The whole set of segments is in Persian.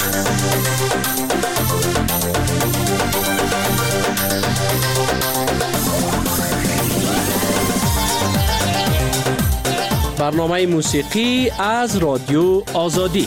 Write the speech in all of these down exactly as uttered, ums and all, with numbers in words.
برنامه موسیقی از رادیو آزادی.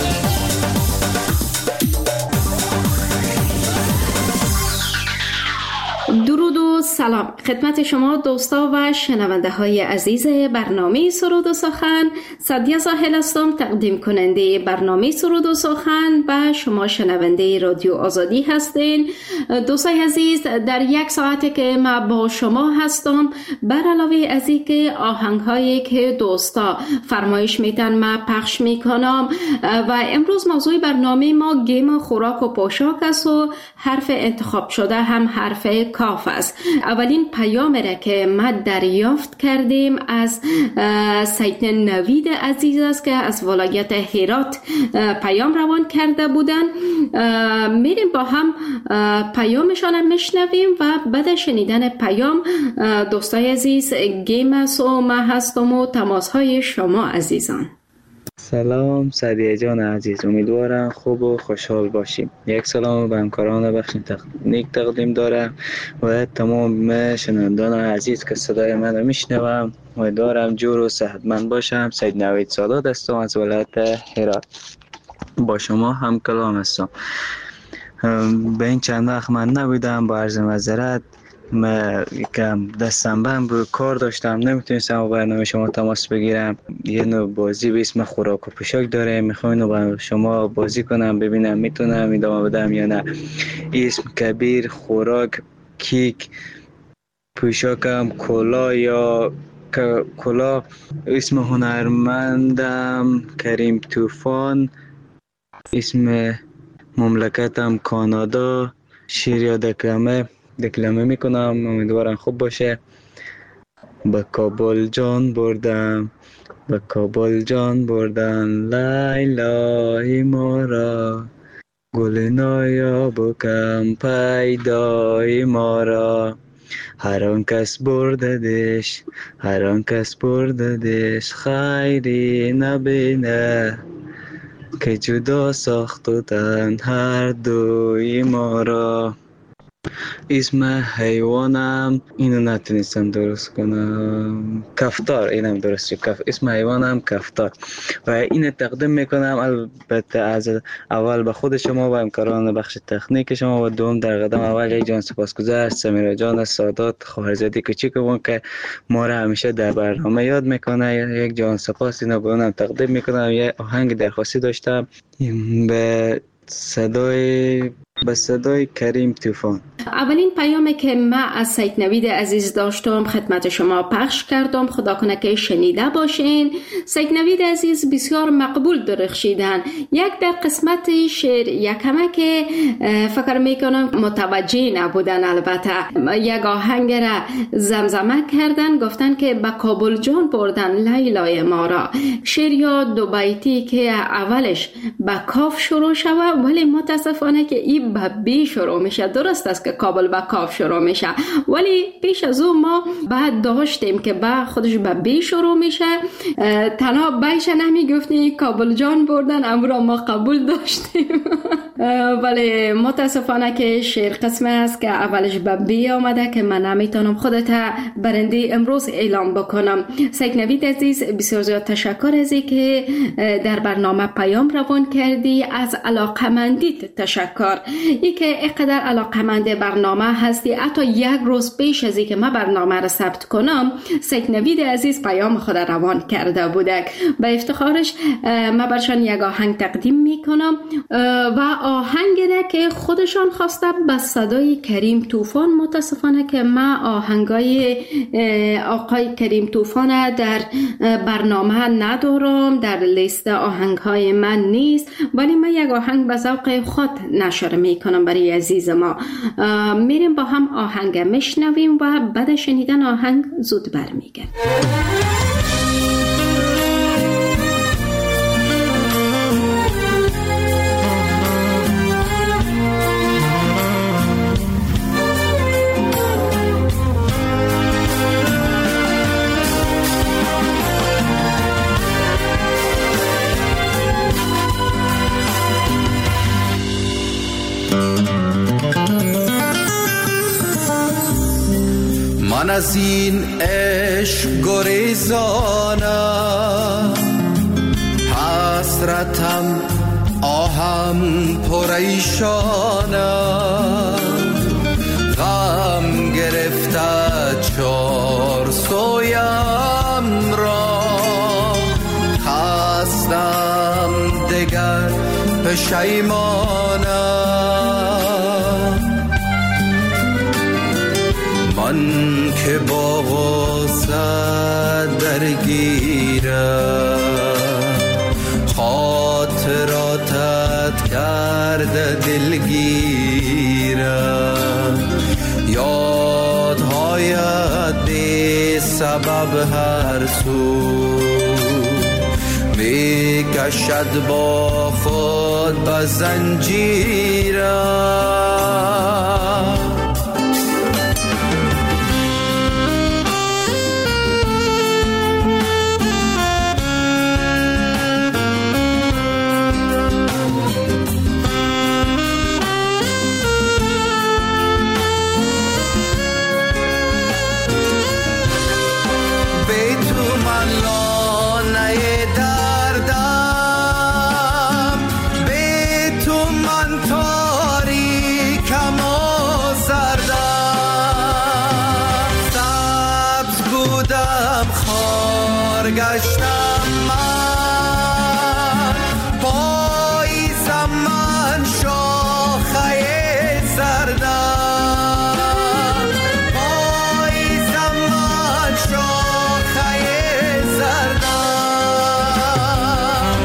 درود و سلام خدمت شما دوستا و شنونده های عزیز برنامه سرود و سخن. سعدیه ساحل هستم، تقدیم کننده برنامه سرود و سخن و شما شنونده رادیو آزادی هستین. دوستای عزیز، در یک ساعتی که ما با شما هستم، بر علاوه از این که آهنگ هایی که دوستا فرمایش میتن ما پخش میکنم و امروز موضوع برنامه ما گیم خوراک و پوشاک است و حرف انتخاب شده هم حرف کاف است. اولین پیام را که ما دریافت کردیم از سید نوید عزیز است که از ولایت هرات پیام روان کرده بودن. میریم با هم پیامشان هم میشنویم و بعد شنیدن پیام دوستای عزیز گیم است و ما هستم و تماس های شما عزیزان. سلام سعدیه جان عزیز، امیدوارم خوب و خوشحال باشیم. یک سلام به همکاران بخش تکنیک تقدیم دارم و تمام شنوندگان عزیز که صدای من رو میشنوم. امیدوارم جور و صحتمند باشم. سید نوید سادات هستم از ولایت هرات، با شما هم کلام هستم. به این چند وقت من نبودم، با عرض معذرت. من یکم دستم بند بود، کار داشتم، نمیتونستم با برنامه شما تماس بگیرم. یه نوع بازی به اسم خوراک و پوشاک داره، میخوام اینو با شما بازی کنم، ببینم میتونم ادامه بدم یا نه. اسم کبیر، خوراک، کیک، پوشاکم کلا یا کلا. اسم هنرمندم کریم طوفان، اسم مملکتم کانادا. شعر یا دکلمه دکلمه میکنم، امیدوارم خوب باشه. به کابل جان بردم، به کابل جان بردن لیلای ما را، گل نایاب و کم پیدای ما را. هر آن کس برددش، هر آن کس برددش، خیری نبینه که جدا ساختن هر دوی ما را. اسم حیوانم اینو نتونستم درست کنم، کفتار. اینم درست شد، کف. اسم حیوانم کفتار و اینو تقدیم میکنم البته از اول به خود شما و همکاران بخش تکنیک شما و دوم در قدم اول یک جان سپاسگزار سمیرا جان سادات خواهرزاده کوچیکمون که ما را همیشه در برنامه یاد میکنه. یک جان سپاس اینو به اونم تقدیم میکنم. یه آهنگ درخواستی داشتم به صدای به صدای کریم طوفان. اولین پیامی که من از سید نوید عزیز داشتم خدمت شما پخش کردم، خدا کنه که شنیده باشین. سید نوید عزیز بسیار مقبول درخشیدن. یک در قسمت شعر یکمه که فکر میکنم متوجه نبودن، البته یک آهنگ را زمزمه کردن، گفتن که به کابل جان بردن لیلای ما را. شعر یا دو بیتی که اولش به کاف شروع شود ولی متاسفانه که این به بی شروع میشه. درست است که کابل با کاف شروع میشه ولی پیش از اون ما بعد داشتیم که با خودش به بی شروع میشه. تنها بیش نمیگفتیم کابل جان بردن، امرا ما قبول داشتیم ولی متاسفانه که شعر قسمه است که اولش به بی آمده که من نمیتونم خودت برنده امروز اعلام بکنم. سید نوید عزیز بسیار زیاد تشکر از این که در برنامه پیام روان کردی. از علاقمندیت تشکر، ای که اینقدر علاقمند برنامه هستی. حتی یک روز پیش از اینکه من برنامه را ثبت کنم سید نوید عزیز پیام خود روان کرده بودک. به افتخارش من برشان یک آهنگ تقدیم میکنم و آهنگ را که خودشان خواسته به صدای کریم طوفان. متاسفانه که من آهنگای آقای کریم طوفان در برنامه ندارم، در لیست آهنگهای من نیست، ولی من یک آهنگ به ذوق خود نشر میکنم برای عزیز ما. میریم با هم آهنگ میشنویم و بعد شنیدن آهنگ زود برمیگردیم. من از این عشق گریزانم، حسرتم آهم پریشانم، غم گرفته چار سویم را، خستم دگر پشیمانم. من که با غصه درگیرم، خاطراتت کرده دلگیرم، یادهایت بی سبب هر سو می کشد با خود به زنجیرم. گشتم من، پاییزم من شاخه زردم، پاییزم من شاخه زردم.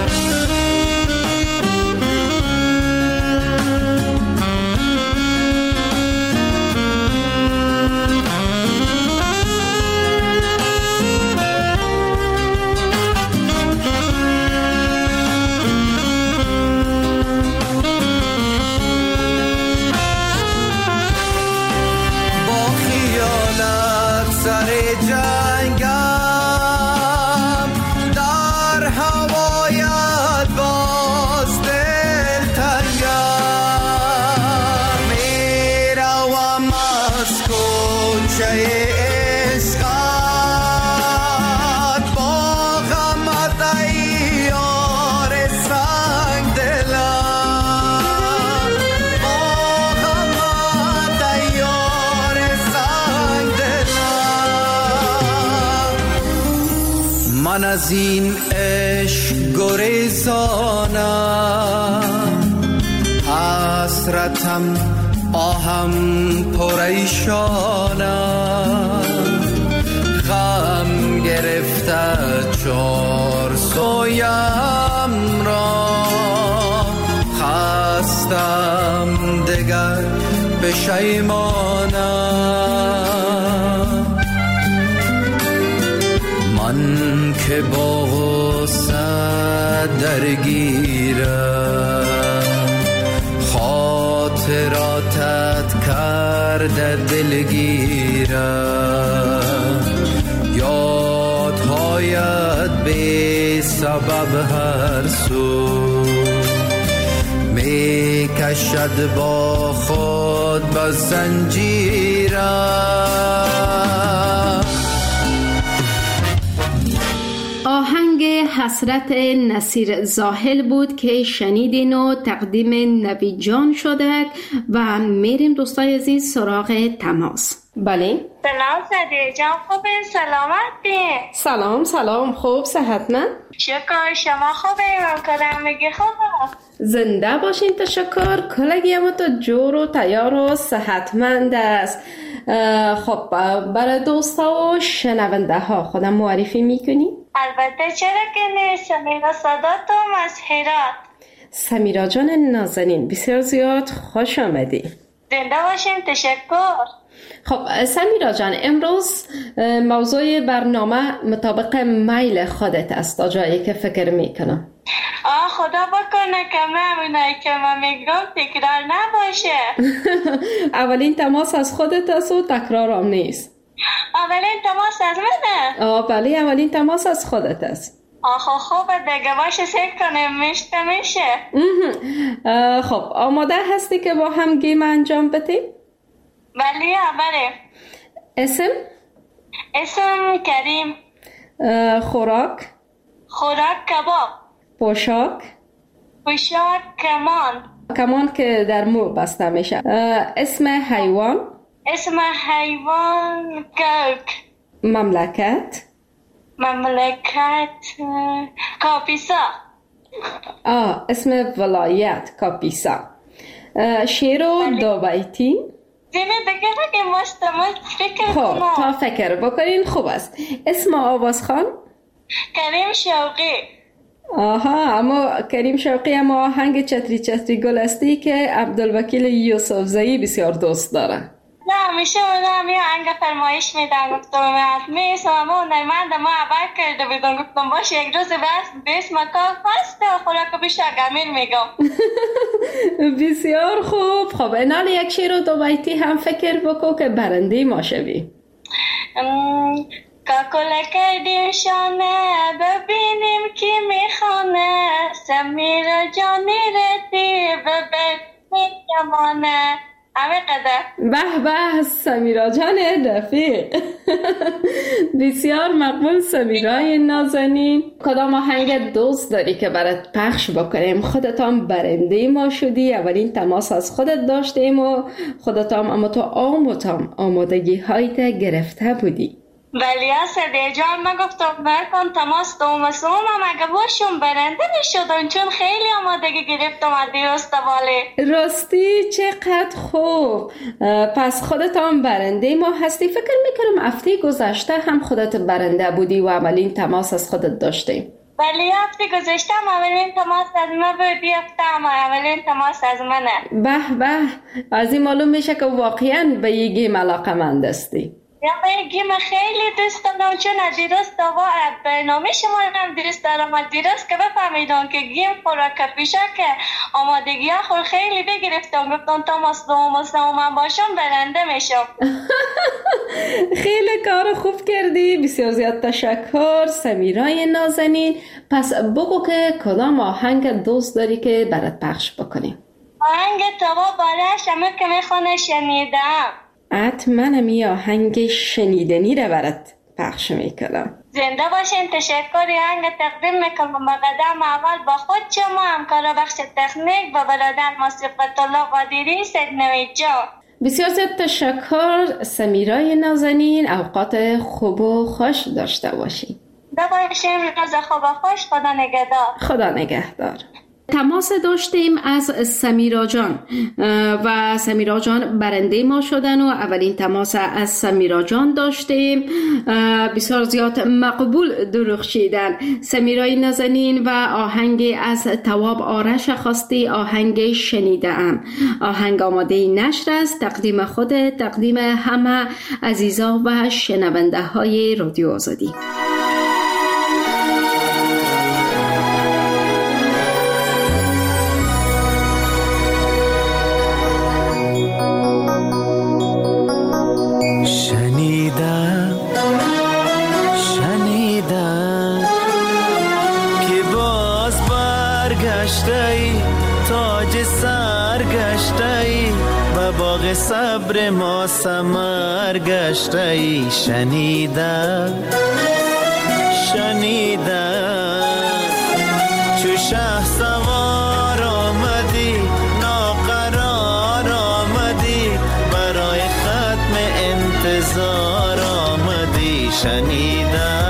من از این عشق گریزانم، حسرتم آهم پریشانم، غم گرفته چار سویم را، خستم دگر پشیمانم. من که با غصه درگیرم، خاطراتت کرده دلگیرم، یادهایت بی سبب هر سو می کشد با خود به زنجیرم. آهنگ حسرت نصیر زاهل بود که شنیدین و تقدیم نوید جان شده و میریم دوستای عزیز سراغ تماس. بله سلام صدیقه جان، خوبه؟ سلامت بین؟ سلام سلام، خوب صحتمند؟ شکر، شما خوبه؟ من کدام میگی خوبه؟ زنده باشین، تشکر. کلگی اما تو جور و تیار و صحتمند است. خب برای دوستا و شنونده ها خودم معرفی میکنی؟ البته چرا که نیست. سمیرا صداتم از هرات. سمیرا جان نازنین، بسیار زیاد خوش آمدی. زنده باشین، تشکر. خب سمیرا جان، امروز موضوع برنامه مطابق میل خودت است تا جایی که فکر میکنم. آه خدا بکنه که من اونایی که من میگم تکرار نباشه. اولین تماس از خودت است و تکرار هم نیست. اولین تماس از منه؟ آه بله، اولین تماس از خودت است. آخه خوبه دیگه، باشه سیک کنیم میشته میشه. خب آماده هستی که با هم گیم انجام بدیم؟ بله بله. اسم؟ اسم کریم. خوراک؟ خوراک کباب. پوشاک؟ پوشاک کمان. کمان که در مو بسته میشه. اسم حیوان؟ اسم حیوان گرگ. مملکت؟ مملکت کاپیسا. آه اسم ولایت کاپیسا. شعر و دو بیتی؟ زیمه دیگه که مستمل فکر خب کنم. تا فکر بکنین خوب است. اسم آوازخوان؟ کریم شوقی. آها اما کریم شوقی اما آهنگ چتری چتری گل استی که عبدالوکیل یوسف زئی بسیار دوست داره. نه همیشه اونا همی آهنگ فرمایش میدن. گفتم میسم اما هنرمند ما عبر کرده بیدون. گفتم باشه یک روز بس بیس مکاف هست و خوراک بیشتر گمیر میگم. بسیار خوب. خب اینال یک شعر و دو بیتی هم فکر بکو که برنده ما شوی. کاکل کردیم شانه ببینیم کی میخانه سمیرا جانی رتیب ببینیم کمانه. همه قدر. به به سمیرا جان رفیق. بسیار مقبول سمیرای نازنین. کدام آهنگ دوست داری که برات پخش بکنیم؟ خودت هم برنده ما شدی، اولین تماس از خودت داشتیم و خودت هم اما تو آموتام آمادگی هایت گرفته بودی. ولی اصده جان ما گفتم برکن تماس دوم سوم هم اگه باشون برنده می شدن چون خیلی آمادگی گرفتم از دیرست واله. راستی چقدر خوب. پس خودت هم برنده ما هستی. فکر میکنم هفته گذشته هم خودت برنده بودی و اولین تماس از خودت داشتیم. ولی هفته گذشته هم اولین تماس از من بودی. هفته هم اولین تماس از منه. به به از این معلوم میشه که واقعا به یه گیم علاقه‌مند هستی. یا به گیم خیلی دوست دارم چون از دیروز دوا برنامه شما هم دوست دارم. از دیروز که بفهمیدم که گیم خوراک پیشه که آمادگی ها خور خیلی بگرفتم. گفتم تماس دوم و سوم من باشم برنده میشم. خیلی کار خوب کردی. بسیار زیاد تشکر سمیرای نازنین. پس بگو که کدام آهنگ دوست داری که برات پخش بکنیم؟ آهنگ توا بالش همه که میخونه شنیدم. حتما همی آهنگ شنیدنی رو برات پخش میکنم. زنده باشین. تشکری آهنگ تقدیم میکنم. قدم اول با خود شما همکار بخش تکنیک و برادر موسیقی الله قادری سگنوی جان. بسیار زیاد تشکر سمیرای نازنین. اوقات خوب و خوش داشته باشین. زنده باشین. روز خوب و خوش. خدا نگهدار. خدا نگهدار. تماس داشتیم از سمیرا جان و سمیرا جان برنده ما شدن و اولین تماس از سمیرا جان داشتیم. بسیار زیاد مقبول درخشیدن. سمیرای نازنین و آهنگ از تواب آرش خواستی آهنگ شنیدم. آهنگ آماده نشر است. تقدیم خود تقدیم همه عزیزا و شنونده های رادیو آزادی. صبر ما ثمر گشته ای. شنیدم شنیدم چو شه سوار آمدی ناقرار آمدی برای ختم انتظار آمدی. شنیدم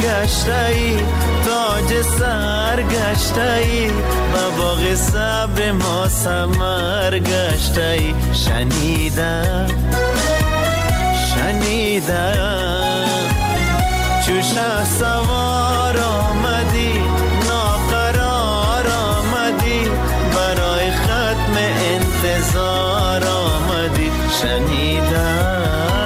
گشته‌ای تاج سر گشته‌ای و باغ صبر ما ثمر گشته‌ای شنیدم شنیدم چو شه سوار آمدی ناقرار آمدی برای ختم انتظار آمدی شنیدم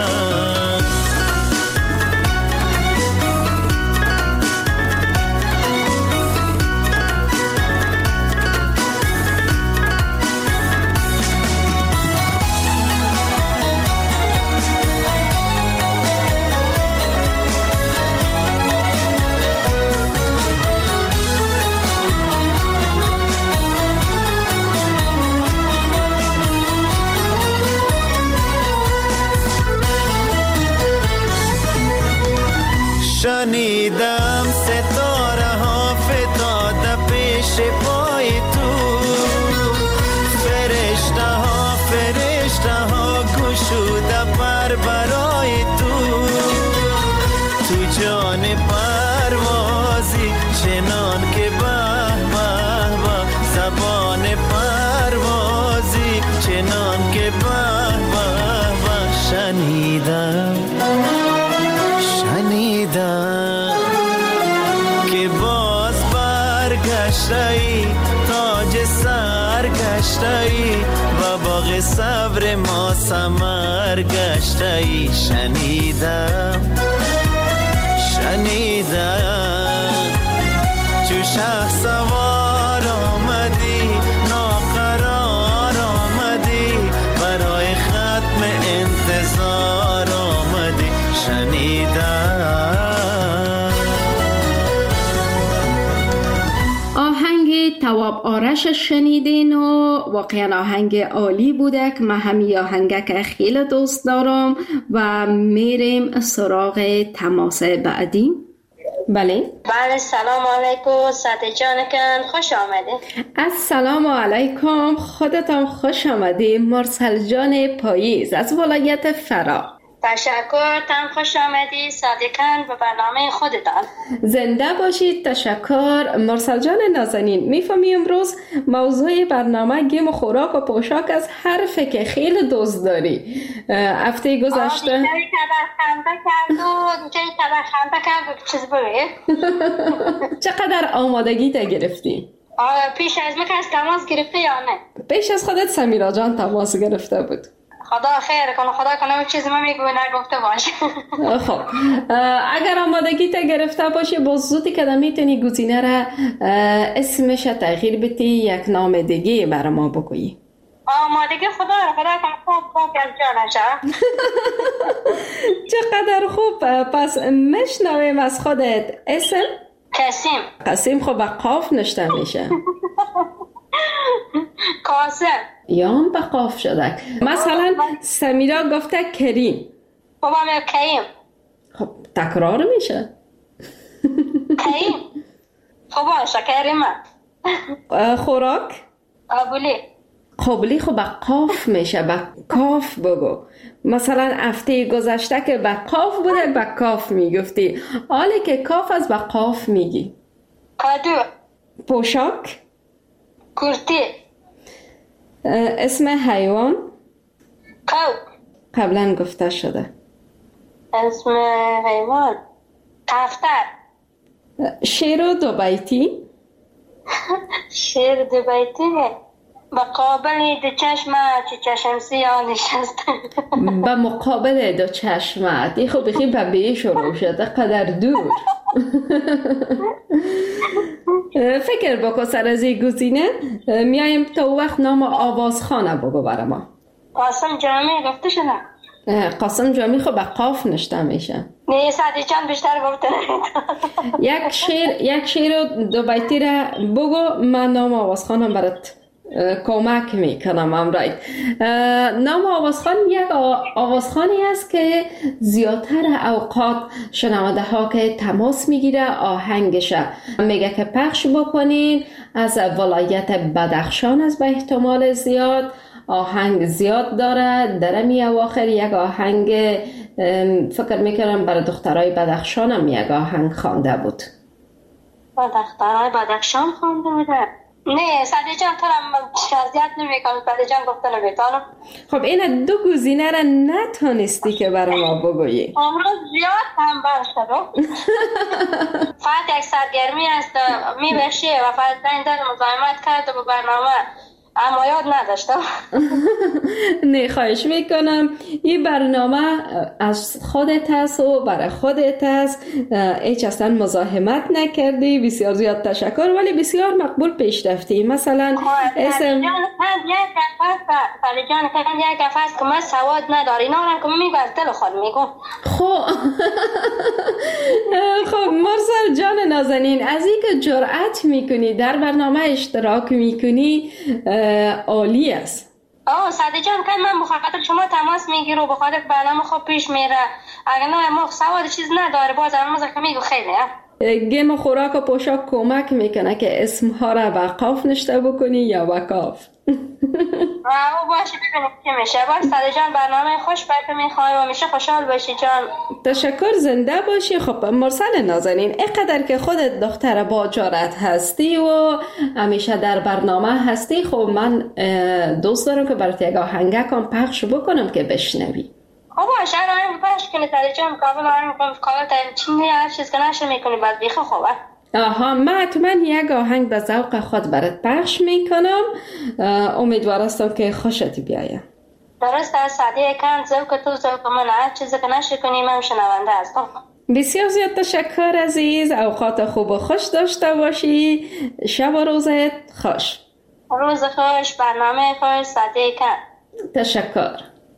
شنیدم ستاره ها فتاده پیش پای تو فرشته ها فرشته ها گشوده پر برای تو تو جان پروازی چنان که به به به زبان پروازی چنان که به به به شنیدم شنیدم که باز برگشته‌ای تاج سر گشته‌ای و باغ صبر ما ثمر گشته‌ای شنیدم شنیدم چو شه سوار آمدی ناقرار آمدی برای ختم انتظار آمدی شنیدم. آهنگ تواب آرش شنیدین و واقعا آهنگ عالی بوده که من همی آهنگ که خیلی دوست دارم و میریم سراغ تماس بعدی. بله بله سلام علیکم ساده جانکن خوش آمده. السلام علیکم خودتان خوش آمدی. مرسل جان پاییز از ولایت فرا. تشکر تم خوش آمدی صادقاً به برنامه خودتان. زنده باشید. تشکر مرسل جان نازنین. میفهمی امروز موضوع برنامه گیم و خوراک و پوشاک از حرفی که خیلی دوست داری. هفته گذشته آه دیگه کبر خنده کرد و دیگه کبر خنده کرد و چیز بگه. چقدر آمادگی تا گرفتی؟ آه پیش از من کس تماس گرفته یا نه؟ پیش از خودت سمیرا جان تماس گرفته بود. خدا خیر کنه خدا کنه چیزی من میگوی نگفته باشه. خب اگر آمادگی تا گرفته باشی با زودی که میتونی گزینه را اسمش تغییر بدی یک نام دیگه برای ما بگویی. آمادگی خدا را خدا کنه خوب خوب از جانشه. چقدر خوب. پس مشنویم از خودت اسم. قاسم. قاسم خب با قاف نشته میشه. قاسم یا هم با قاف شده. مثلا سمیرا گفته کریم. بابا میگه کریم. خب تکرار میشه. کریم. خب باشه کریم. خوراک قابلی. قابلی خب با قاف میشه. با کاف بگو. مثلا هفته گذشته که با قاف بوده با کاف میگفتی. حالی که کاف از با قاف میگی. کادو. پوشاک کرتی. اسم حیوان قو. قبلا گفته شده. اسم حیوان کفتر. شیر دو بیتی. شیر دو بیتی با مقابل دو چشم چه چشم سیاه نشسته. با مقابل دو چشمت ای خب بخی ببیه شروع شده قدر دور. فکر بکن سر از این گزینه. میایم تا وقت نام آوازخانه بگو برای ما. قاسم جامی گفته شده. قاسم جامی خب با قاف نشته میشه. نه سعدی جان بیشتر گفته. یک شیر یک شیر دو بیتی را بگو من نام آوازخانه برات کمک میکنم امرای. نام آوازخان یک آوازخانی است که زیادتر اوقات شنونده ها که تماس میگیره آهنگش میگه که پخش بکنین از ولایت بدخشان است. به احتمال زیاد آهنگ زیاد داره. در می اواخر یک آهنگ فکر میکنم برای دخترای بدخشان هم یک آهنگ خوانده بود. با دخترای بدخشان خوانده بوده؟ نه سعدی جان تو هم شازیت نمی کنم. سعدی جان گفته نمیتانم. خب این دو گزینه را نتونستی که برای ما بگویی. امروز زیاد هم برشد فقط یک سرگرمی است میبشه و فقط این دل مزاحمت کرده به برنامه اما یاد نداشتم. نه خواهش میکنم این برنامه از خودت هست و برای خودت هست، هیچ اصلا مزاحمت نکردی. بسیار زیاد تشکر، ولی بسیار مقبول پیش رفتی. مثلا اسم جان یک جان کن یک گفت که من سواد نداری اینا هم که میگو از دل خود میگو. خب خب مرسل جان نازنین، از این که جرأت میکنی در برنامه اشتراک میکنی عالی است. آه سعدی جان که من بخاطر شما تماس میگیرم و بخاطر برنامه خوب پیش میره. اگر نه ما سواد چیز نداره باز همون که میگو خیلی گیم خوراک و پوشاک کمک میکنه که اسمها را با قاف نشته بکنی یا با کاف. او باشه ببینیم که میشه. باز سعدی جان برنامه خوش برکه میخوای و میشه خوشحال باشی جان. تشکر، زنده باشی. خب مرسل نازنین، اینقدر که خودت دختر با جرأت هستی و همیشه در برنامه هستی، خب من دوست دارم که برات یک آهنگکم پخش بکنم که بشنوی. خب باشه آهنگ پخش کنی سعدی جان. مقابل آهنگ مقابل چینی هر چیز که نشه میکنی بعد بیخه خوبه. آها من حتما یک آهنگ به ذوق خود برات پخش میکنم. امیدوار هستم که خوشت بیاید. درست است سعدی کن ذوق تو ذوق من، هر چیزی که نشه کنی من شنونده هستم. بسیار زیاد تشکر عزیز. اوقات خوب و خوش داشته باشی. شب و روزت خوش. روز خوش، برنامه خوش سعدی کن. تشکر.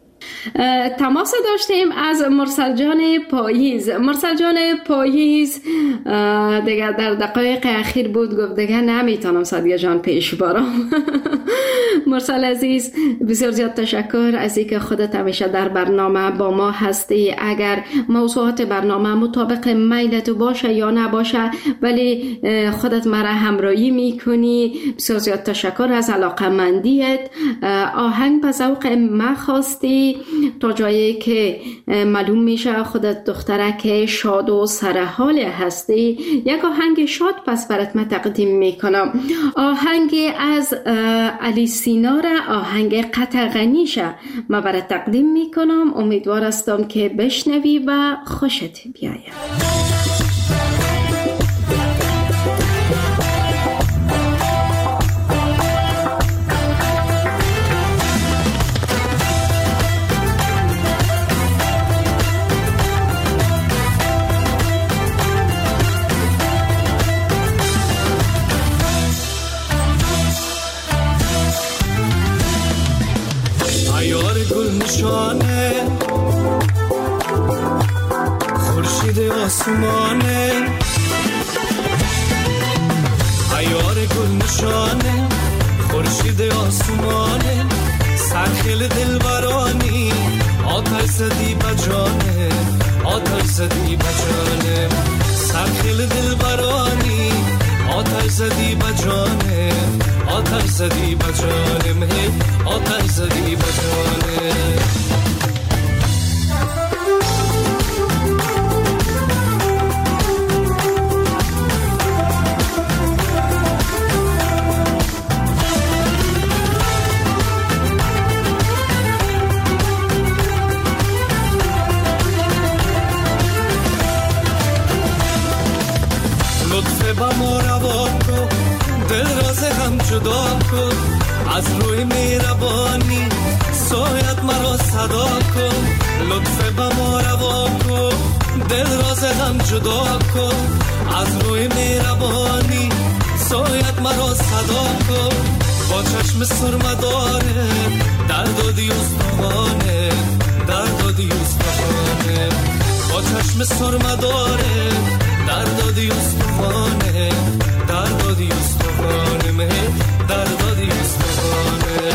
تماس داشتیم از مرسل جان پاییز. مرسل جان پاییز دیگه در دقایق اخیر بود، گفت دیگه نمیتونم سادیه جان پیش بارم. مرسل عزیز بسیار زیاد تشکر از اینکه خودت همیشه در برنامه با ما هستی. اگر موضوعات برنامه مطابق میلت باشه یا نباشه ولی خودت مرا همراهی میکنی، بسیار زیاد تشکر از علاقمندیت. آهنگ به ذوق ما خواستی تا جایی که معلوم میشه خودت دخترک شاد و سرحال هستی. یک آهنگ شاد پس برات من تقدیم میکنم. آهنگ از علی سینا را، آهنگ قطغنیشه من برات تقدیم میکنم. امیدوار هستم که بشنوی و خوشت بیاید. خورشید آسمانه عیار گل نشانه، خورشید آسمانه سرخیل دلبرانی، آتش زدی بجانه، آتش زدی بجانه سرخیل دلبرانی، آتش زدی بجانه، آتش زدی بجانه آتش زدی بجانه. با ما روا کن، دل راز هم جدا کن، از روی مهربانی سایت مرا صدا کن. لطف با ما روا کن، دل راز هم جدا کن، از روی مهربانی سایت مرا صدا کن. با چشم سرمداره درد و دیوستانه، درد و دیوستانه با چشم سرمداره درد و دیوستانه، درد و دیوستانه مه درد و دیوستانه.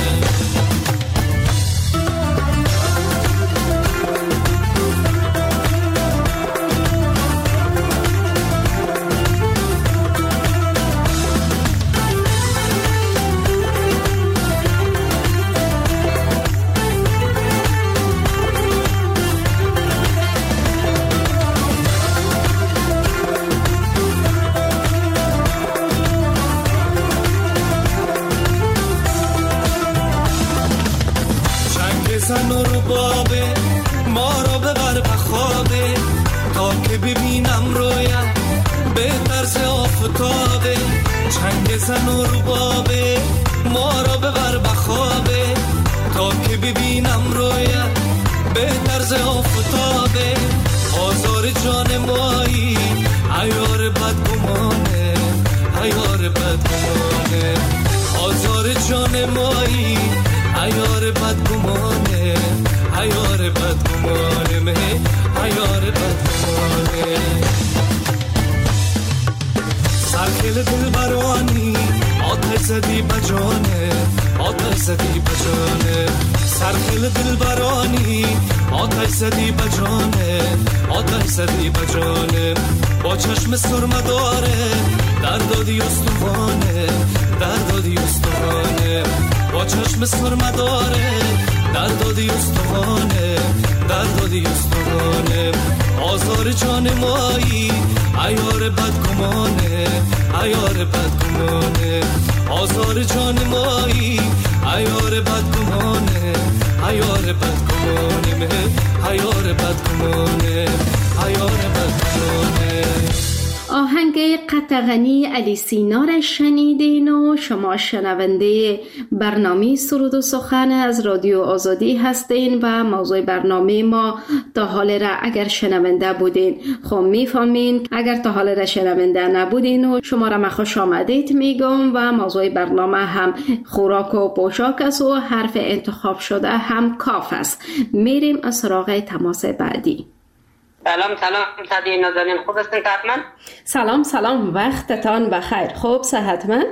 ببینم رویت به طرز آفتابه، چنگ زن و ربابه ما را ببر بخوابه، تا که ببینم رویت به طرز آفتابه. آزار جان مایی عیار بدگمانه، عیار بدگمانه، آزار جان مایی عیار بدگمانه، عیار بدگمانه، مه عیار بدگمانه. سرکل دل برانی آتش زدی بجانه، آتش زدی بجانه، سرکل دل برانی آتش زدی بجانه، آتش زدی بجانه. با چشم سرمه داره در دادی استوانه، در دادی استوانه، با چشم سرمه داره در دادی استوانه، در دادی استوانه. آزار جان مایی عیار بدگمانه، عیار بدگمانه، آزار جان مایی عیار بدگمانه، عیار بدگمانه، مه عیار بدگمانه، عیار بدگمانه. آهنگ قطغنی علی سینا را شنیدین و شما شنونده برنامه سرود و سخن از رادیو آزادی هستین و موضوع برنامه ما تا حال را اگر شنونده بودین خب میفهمین، اگر تا حال را شنونده نبودین و شما را خوش آمدید میگم. و موضوع برنامه هم خوراک و پوشاک است و حرف انتخاب شده هم کاف است. میریم از سراغ تماس بعدی. سلام سلام صدی نازنین، خوب هستین حتما؟ سلام سلام، وقتتان بخیر. خوب صحتمند؟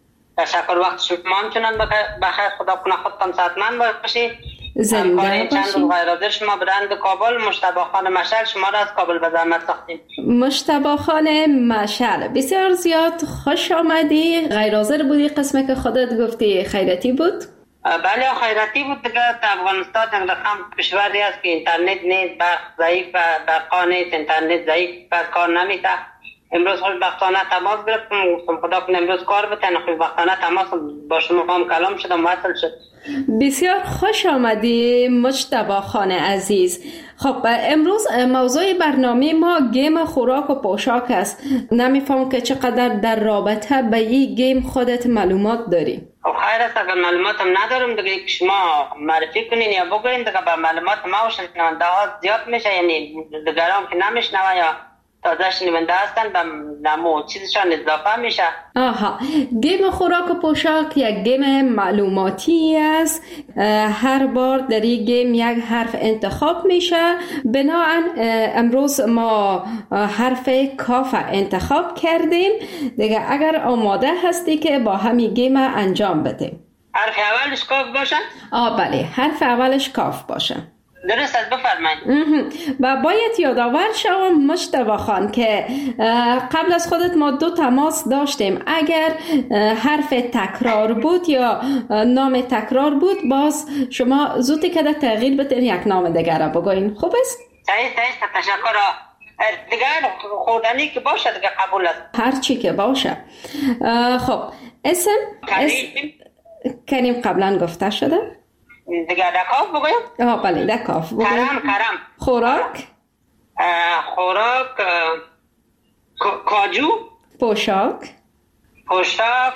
تشکر، وقت شما هم چنان بخیر، خدا کنه خودتان صحتمند باشید. زنده باشید. چند غیرحاضر شما برند کابل، مجتبی خان مشعل شما را از کابل به زحمت ساختیم. مجتبی خان مشعل بسیار زیاد خوش آمدی. غیرحاضر بودی، قسمه که خودت گفتی خیرتی بود؟ بله خیرتی بود دیگه. افغانستان یک رقم کشوری است که اینترنت نیست، برق ضعیف، برقا نیست، اینترنت ضعیف، بس کار نمیده. امروز خوشبختانه تماس گرفتم، گفتم خدا کنه امروز کار بتن. خوشبختانه تماس با شما هم کلام شدم، وصل شد. بسیار خوش آمدی مجتبی خان عزیز. خب امروز موضوع برنامه ما گیم خوراک و پوشاک است. نمیفهم که چقدر در رابطه به این گیم خودت معلومات داری؟ خب خیر است، اگر معلوماتم ندارم دیگه که شما معرفی کنین یا بگوین دیگه به معلومات ما و شنونده ها زیاد میشه، یعنی دیگران که نمیشنوه یا تازه شنونده هستن به نمو چیزشان اضافه میشه. آها، گیم خوراک و پوشاک یک گیم معلوماتی است. هر بار در این گیم یک حرف انتخاب میشه. بنابراین امروز ما حرف کاف انتخاب کردیم دیگه. اگر آماده هستی که با همین گیم انجام بدیم. حرف اولش کاف باشه؟ آه بله، حرف اولش کاف باشه. درست است، بفرمایید. و باید یادآور شوم مجتبی خان که قبل از خودت ما دو تماس داشتیم. اگر حرف تکرار بود یا نام تکرار بود باز شما زودی که تغییر بتین یک نام دیگر را بگوین. خوب است؟ صحیح صحیح، تشکر. دیگر خوردنی که باشه دیگه قبول است. هر چی که باشه. خب اسم کریم کریم قبلا گفته شده. دیگه دکاف بگویم؟ آه بله دکاف بگویم. کرم کرم. خوراک خوراک کاجو. پوشاک پوشاک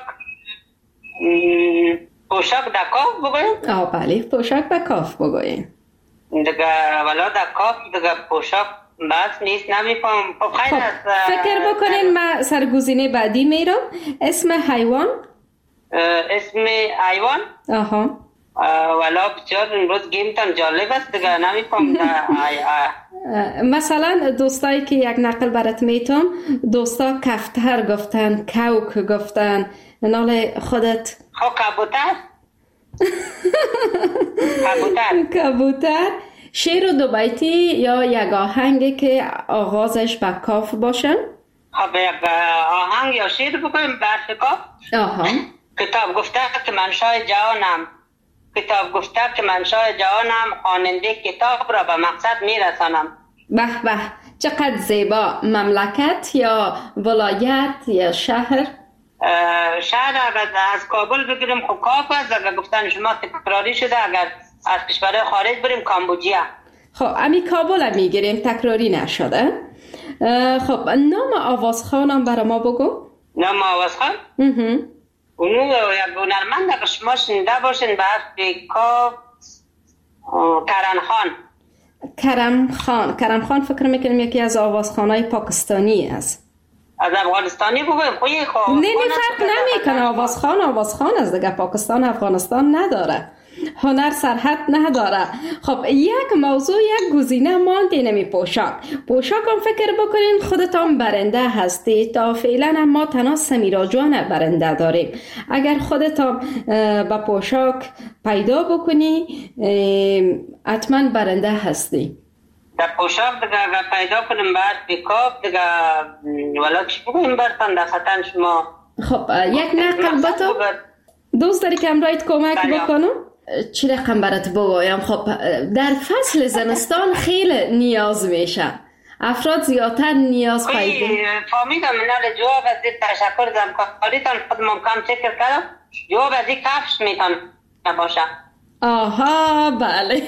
پوشاک دکاف بگویم؟ آه بله پوشاک دکاف بگویم. دیگه ولا دکاف دیگه پوشاک بس نیست، نمیفهم. خب خیلی است. فکر بکنین من سرگزینه بعدی میرم. اسم حیوان. اسم حیوان؟ آها. ولا بسیار امروز گیمتان جالب است دیگه، نمیفهم. مثلا دوستایی که یک نقل برات میتونم، دوستا کفتر گفتن، کوک گفتن، نال خودت خب کبوتر. کبوتر کبوتر. شعر و دو بیتی یا یک آهنگی که آغازش با کاف باشه. خب یک آهنگ یا شعر بکنیم برف کاف. آها. کتاب گفته که من شاه جهانم، کتاب گفته که من شاه جهانم، خواننده کتاب را به مقصد میرسانم. به به، چقدر زیبا. مملکت یا ولایت یا شهر؟ شهر اگر از کابل بگیریم خب کاف است. اگر گفتن شما تکراری شده، اگر از کشور خارج بریم کامبوجیا. خب امی کابل هم میگیریم، تکراری نشده. خب نام آوازخوانم برای ما بگو. نام آوازخوان؟ اونو یک هنرمند که شما شنیده باشین به حرف کاف کرم خان. کرم خان کرم خان فکر میکنم یکی از آوازخوانای پاکستانی است. از افغانستانی بگویم خویی خواه نه نه فرق نمیکنه. آوازخوان آوازخوان از دیگه. پاکستان افغانستان نداره، هنر سرحد نداره. خب یک موضوع یک گزینه مانده نمی پوشاک. پوشاک هم فکر بکنین خودتان برنده هستی. تا فعلا ما تنها سمیرا جان برنده داریم. اگر خودتان با پوشاک پیدا بکنی حتما برنده هستی. در پوشاک دیگه اگر پیدا کنیم بعد بیکاپ دیگه ولی چی بگویم برتن در خطن شما. خب یک نقل باتو دوست داری که امرایت کمک بکنم؟ چی رقم برات بگویم؟ خب در فصل زمستان خیلی نیاز میشه. افراد زیادتر نیاز پیدا. فهمیدم. من جواب از این تشکر دارم کاریتان خود ممکن چکر کردم. جواب از این کفش میتون نباشه. آها بله.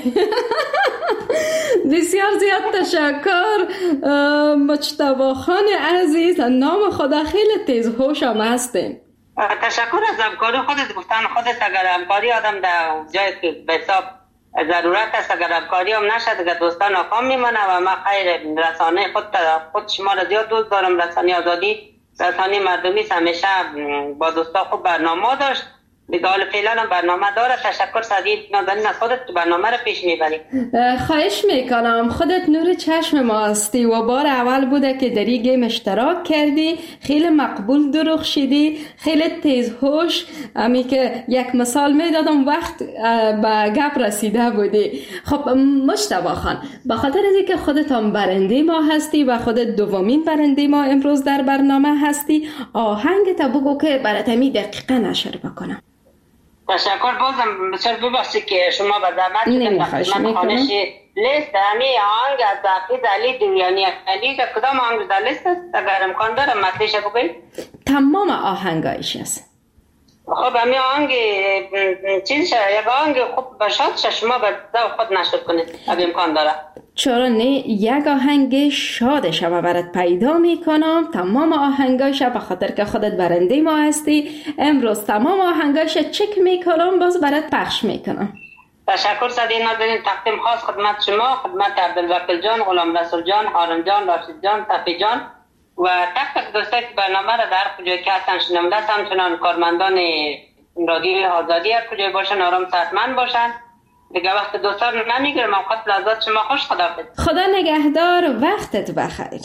بسیار زیاد تشکر مجتبی خان عزیز. نام خدا خیلی تیز هوش هم هستین. تشکر از همکاری خودت. گفتن خودت اگر همکاری آدم در جایی که به حساب ضرورت است اگر همکاری هم نشد اگر دوستان ناکام میمانه و ما خیر رسانه خود خود شما را زیاد دوست دارم. رسانه آزادی رسانه مردمی همیشه با دوستا خوب برنامه داشت. دیگه حال فعلا برنامه داره. تشکر سعید نازنین از خودت برنامه رو پیش میبری. خواهش میکنم. خودت نور چشم ما هستی و بار اول بوده که در این گیم اشتراک کردی. خیلی مقبول درخشیدی، خیلی تیز هوش. امی که یک مثال میدادم وقت به گپ رسیده بودی. خب مجتبی خان به خاطر از اینکه خودت هم برنده ما هستی و خودت دومین برنده ما امروز در برنامه هستی، آهنگ تا بگو که برات می دقیقا نشر بکنم. تشکر. بازم بسیار ببخشید که شما به زحمت نمیخواهش میکنم. لیست همی آهنگ از حافظ علی دیوانی علی که کدام آهنگ در لیست است؟ اگر امکان داره مطلعش بگوید. تمام آهنگایش است. خب همی آهنگ چیز شد یک آهنگ خوب باشد شما به ذوق خود نشر کنید اگر امکان داره. چرا نه؟ یک آهنگ شادش هم برات پیدا میکنم. تمام آهنگایش به خاطر که خودت برنده ما هستی امروز تمام آهنگایش چک میکنم باز برات پخش میکنم. تشکر سعید نازنین. تقدیم خاص خدمت شما، خدمت عبدالوکیل جان، غلام رسول جان، هارون جان، راشد جان، صفی جان و تک تک دوستایی که برنامه را در کجای که هستن شنونده هستن، همچنان کارمندان رادیو آزادی هر کجای باشن آرام صحتمند باشن. دیگه وقت دوستان نمیگیرم. اوقات لحظات شما خوش. خداحافظ. خدا نگهدار. وقتت بخیر.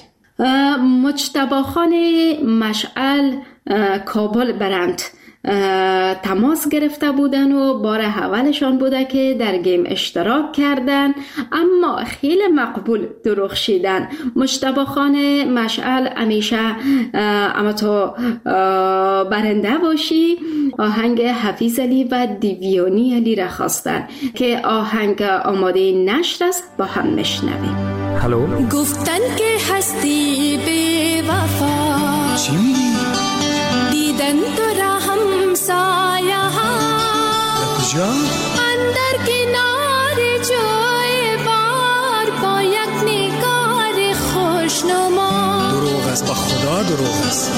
مجتبی خان مشعل کابل برند تماس گرفته بودن و بار اولشان بوده که در گیم اشتراک کردن اما خیلی مقبول درخشیدن. مجتبی خان مشعل همیشه اما تو برنده باشی. آهنگ حفیظ علی و دیویانی علی را خواستن که آهنگ آماده نشر است. با هم نشنویم. هلو. گفتن که هستی بی وفا، چی میگی؟ دیدن تو را همسایه ها کجا؟ اندر کنار جای بار با یک نگار خوشنما. دروغ است، با خدا دروغ است.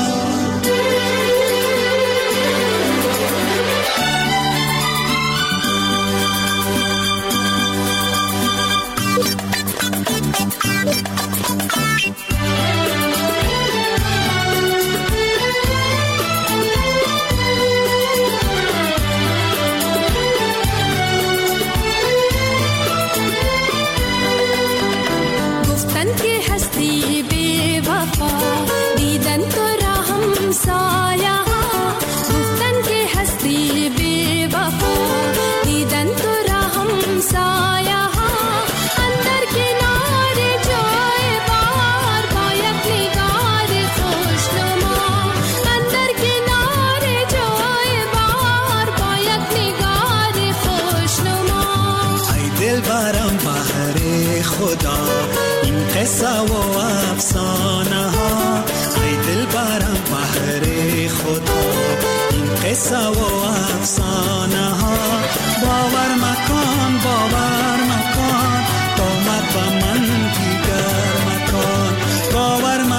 قصه و افسانه ها، ای دل برم بحر خدا. این قصه و افسانه ها باور مکان باور مکان، آمد با من دیگر مکان. باور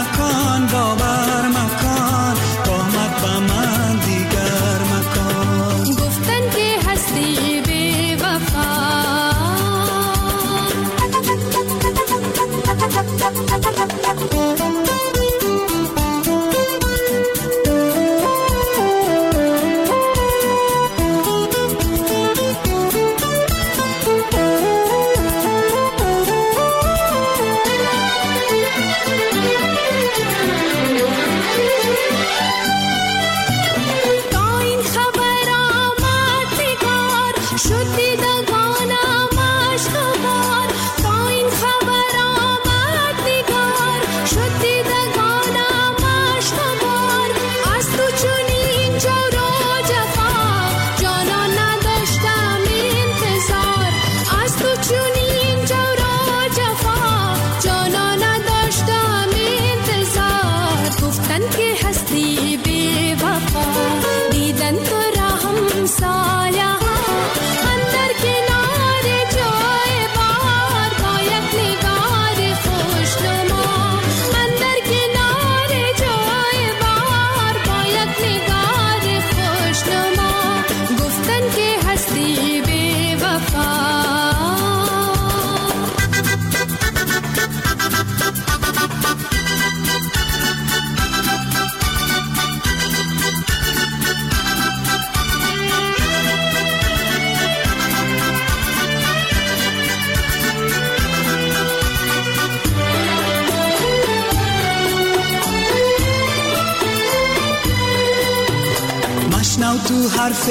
تو حرف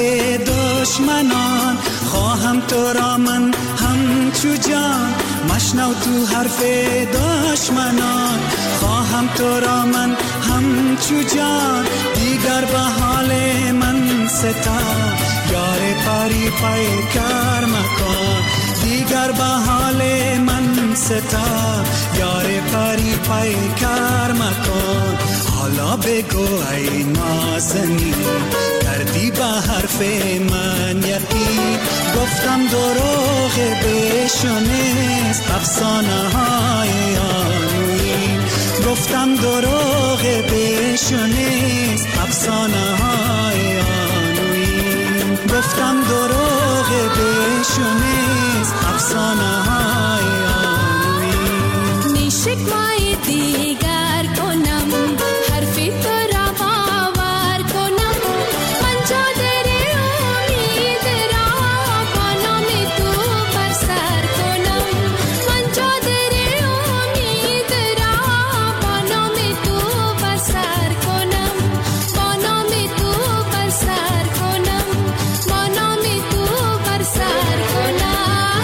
دشمنان خواهم تو را من همچو جان. مشنو تو حرف دشمنان خواهم تو را من همچو جان. دیگر به حال من ستا یار پاری پیکر مکن. دیگر به حال من ستا یار پاری پیکر مکن. حالا بگو ای نازنین کردی به حرف من یقین. گفتم دروغ بشنیست افسانه های آنوین. گفتم دروغ بشنیست افسانه های آنوین. گفتم دروغ بشنیست افسانه های آنوین. نیشک مای دیگر کنم حرفی تو را باور کنم. من چادر امید را با نام تو بر سر کنم. من چادر امید را با نام تو بر سر کنم. با نام تو بر سر کنم. با نام تو بر سر کنم.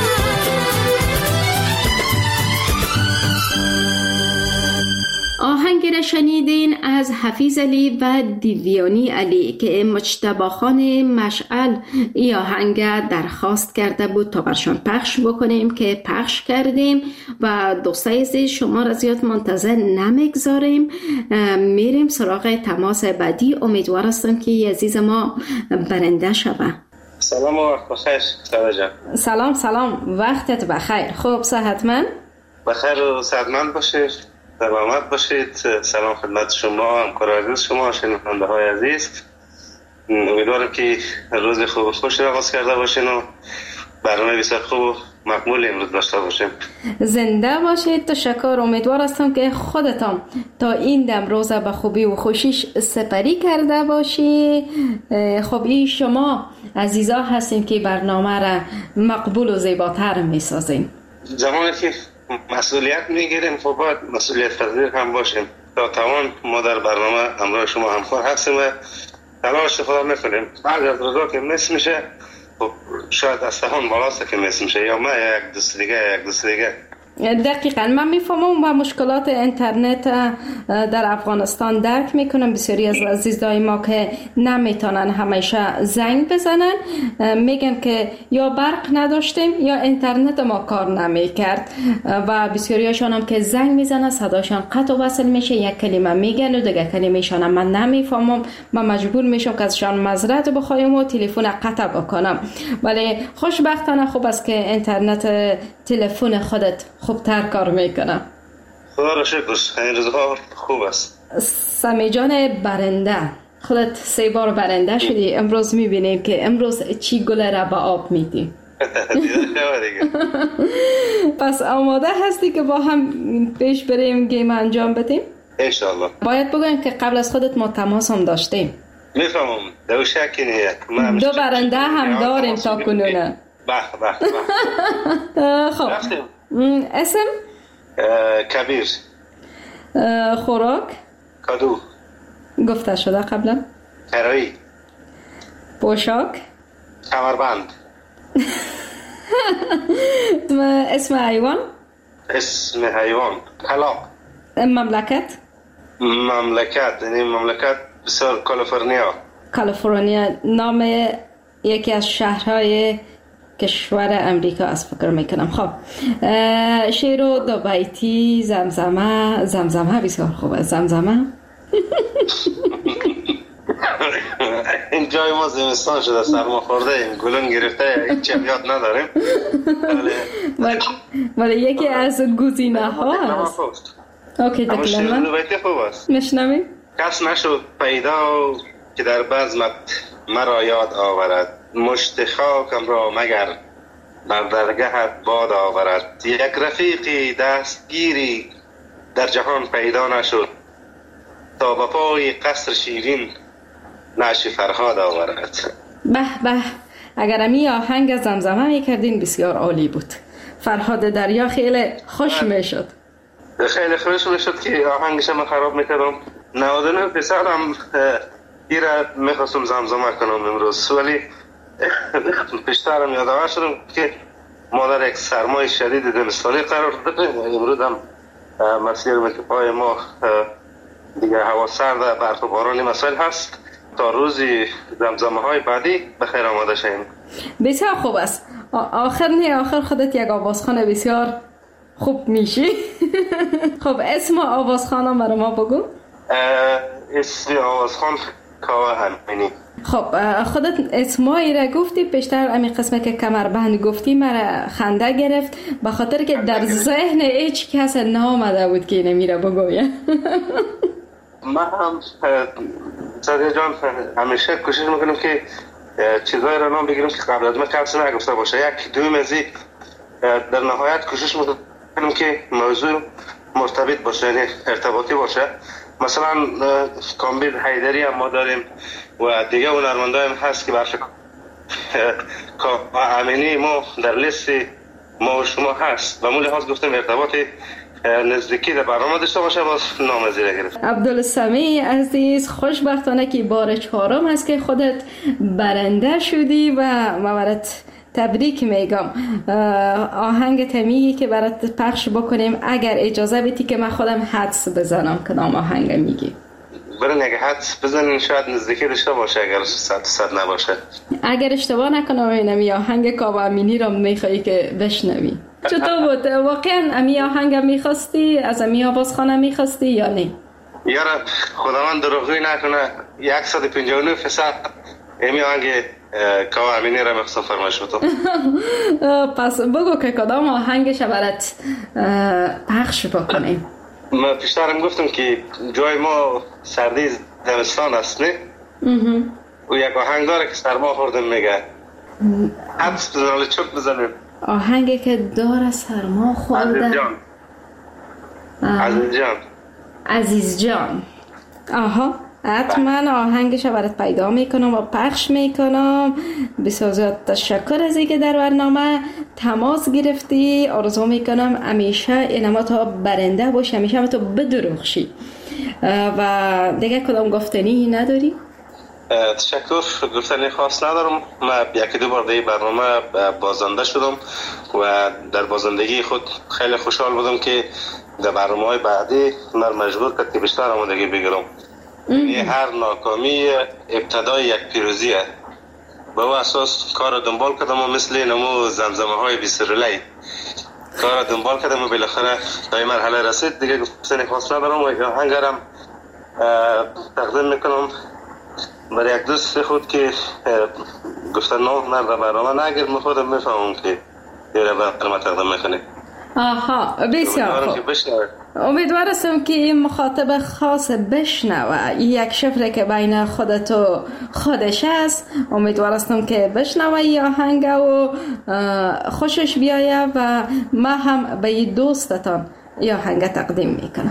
آهنگ را شنیدین از حفیظ علی و دیویانی علی که مجتبی خان مشعل ای آهنگ درخواست کرده بود تا برشان پخش بکنیم که پخش کردیم و دوستای عزیز شما را زیاد منتظر نمیگذاریم. میریم سراغ تماس بعدی. امیدوار هستم که عزیز ما برنده شوه. سلام و وقت بخیر سارا جان. سلام سلام وقتت بخیر. خوب صحتمند؟ بخیر و صحتمند باشید. سلامت باشید. سلام خدمت شما همکار عزیز شما شنونده های عزیز. امیدوارم که روز خوب و خوش را آغاز کرده باشین و برنامه بسیار خوب و مقبول امروز داشته باشیم. زنده باشید. تشکر. امیدوار هستم که خودتان تا این دم روز به خوبی و خوشیش سپری کرده باشی. خب این شما عزیزا هستین که برنامه را مقبول و زیباتر میسازین. زمانی که مسئولیت میگیریم خب باید مسئولیت پذیر هم باشیم. تا توان ما در برنامه همراه شما همکار هستیم و تلاش خدا میکنیم. بعد از روزا که مس میشه خب شاید از توان بالاست که مس میشه یا ما یک دوست دیگه یک دوست دیگه. دقیقاً من میفهمم و مشکلات اینترنت در افغانستان درک میکنم. بسیاری از عزیزای ما که نمیتونن همیشه زنگ بزنن میگن که یا برق نداشتیم یا اینترنت ما کار نمیکرد و بسیاریشان هم که زنگ میزنن صداشان قطع و وصل میشه. یک کلمه میگن و دیگه کلمه‌شان من نمیفهمم. من مجبور میشم که ازشان معذرت بخوایم و تلفن قطع بکنم. ولی خوشبختانه خوب است که اینترنت تلفن خودت خوبتر کار میکنه. خدا را شکر. این روزها خوب است. سمی جان برنده خودت سه بار برنده شدی. امروز میبینیم که امروز چی گل را به آب میدی. پس آماده هستی که با هم پیش بریم گیم انجام بدیم؟ انشالله. باید بگویم که قبل از خودت ما تماس هم داشتیم. میفهمم. دو شکی نیست. دو برنده هم داریم تا کنونه. به به به. خب اسم؟ کبیر. خوراک؟ کدو. گفته شده قبلا؟ کرایی. پوشاک؟ کمربند. اسم حیوان؟ اسم حیوان کلاغ. مملکت؟ مملکت یعنی مملکت بسیار کالیفرنیا. کالیفرنیا نام یکی از شهرهای کشور امریکا است فکر میکنم. خب شعر و دو بیتی زمزمه. زمزمه بسیار خوبه. زمزمه این جای ما زمستان شده، سرما خورده ایم، گلون گرفته، هیچ یاد نداریم. ولی یکی از گزینه ها هست. اوکی دکلمه دو بیتی خوب است. مشنویم. کس نشد پیدا که در بزمت مرا یاد آورد، مشت خاکم را مگر بر درگهت باد آورد. یک رفیقی دستگیری در جهان پیدا نشد، تا به پای قصر شیرین نعش فرهاد آورد. به به، اگر امی آهنگ زمزمه میکردین بسیار عالی بود. فرهاد دریا خیلی خوش میشد. خیلی خوش میشد که آهنگش من خراب میکردم. نود و نه پسرم ایره میخواستم زمزمه کنم امروز، ولی پیشترم یادآور شدم که ما در یک سرمای شدید زمستانی قرار داریم و امروز هم مسیر پای ما دیگه هوا سرد، برف و بارانی مسائل هست. تا روزی زمزمه های بعدی بخیر آماده شیم. بسیار خوب است. آخر نه آخر خودت یک آوازخوان بسیار خوب میشی. خب اسم آوازخوانم برای ما بگو. اسم آوازخوان کاوه امینی. خب خودت اسمایی را گفتی، پیشتر امی قسمه که کمربند گفتی مرا خنده گرفت، به خاطر که در ذهن هیچ کس نامده بود که نمیره بگویه. من هم سادیا جان همیشه کوشش میکنم که چیزایی را نام بگیرم که قبل از من کس نگفته باشه. یک دوم از این در نهایت کوشش میکنم که موضوع مرتبط باشه، یعنی ارتباطی باشه. مثلا کامبیل حیدری هم ما داریم و دیگه هنرمندای هم هست که برش امینی ما در لیست ما و شما هست و مو لحاظ گفتم ارتباطی نزدیکی در برنامه داشته باشه، باز نام زیره گرفت. عبدالسمیع عزیز، خوشبختانه که بار چهارم است که خودت برنده شدی و مورت تبریک میگم. آهنگ تمیگی که برات پخش بکنیم اگر اجازه بدی که من خودم حدس بزنم کدام آهنگ میگی. برن اگه حدس بزنین شاید نزدیکی داشته باشه اگر صد صد نباشه. اگر اشتباه نکنم اینمی آهنگ کاوه امینی را میخوایی که بشنوی. چطور بود؟ واقعا امی آهنگ میخواستی؟ از امی آوازخانه میخواستی یا نه؟ یارا خداوند دروغی نکنه صد و پنجاه و نه فیصد امی آهنگ کاوه امینی را میخواستم فرمایش بتم. پس بگو که کدام آهنگش برات پخش بکنیم. ما پیشترم گفتم که جای ما سردی زمستان است نه؟ و یک آهنگ داره که سرما خوردم میگه حدس بزنم چوب بزنیم. آهنگی که داره سرما خوردم. عزیز جان. عزیز جان. عزیز جان. آها حتما آهنگش برات پیدا میکنم و پخش میکنم. بسیار زیاد تشکر از اینکه در برنامه تماس گرفتی. آرزو میکنم همیشه اینما تا برنده باشی، همیشه هم تو بدرخشی. و دیگه کدام گفتنی نداری؟ تشکر، گفتنی خاص ندارم. من یکی دو بار دیگه برنامه بازنده شدم و در بازندگی خود خیلی خوشحال بودم که در برنامه‌های بعدی من مجبور کرد که بیشتر آمادگی بگیرم. یه هر ناکامی ابتدای یک پیروزیه. به او اساس کار دنبال کردم و مثل نمو زمزمه های بیسرلی کار دنبال کردم و بالاخره تا این مرحله رسید. دیگه گفتنی خاص ندارم و آهنگرم تقدیم میکنم برای یک دوست خود که گفتن نام من را برنامه نگیر. من خودم میفهمم که یه را برنامه تقدیم میکنی. آها بسیار خوب. امیدوار هستم که این مخاطب خاص بشنوه یک شفره که بین خودت و خودش است. امیدوار هستم که بشنوه این آهنگ و خوشش بیایه و ما هم به این دوستتان این آهنگ تقدیم میکنم.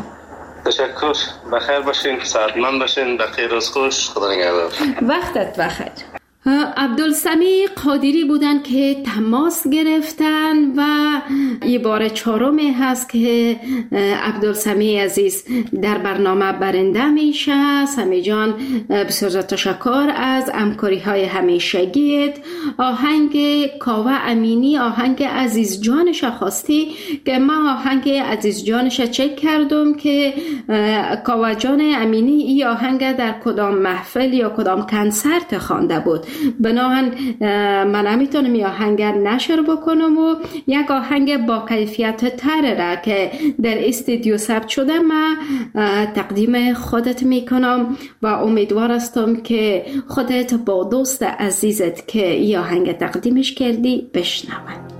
تشکر، بخیر باشین، سعادتمند باشین، بخیر روز خوش، خدا نگهدار. وقتت بخیر. عبدالسمیع قادری بودن که تماس گرفتن و یه بار چهارمی هست که عبدالسمیع عزیز در برنامه برنده میشه. سمیع جان بسیار تشکر از همکاری های همیشگیت. آهنگ کاوه امینی آهنگ عزیز جانش خواستی که من آهنگ عزیز جانش چک کردم که کاوه جان امینی این آهنگ در کدام محفل یا کدام کنسرت خوانده بود. بنابراین من نمیتونم این آهنگ نشر بکنم و یک آهنگ با کیفیت تر را که در استودیو ثبت شده من تقدیم خودت میکنم و امیدوار هستم که خودت با دوست عزیزت که این آهنگ تقدیمش کردی بشنوند.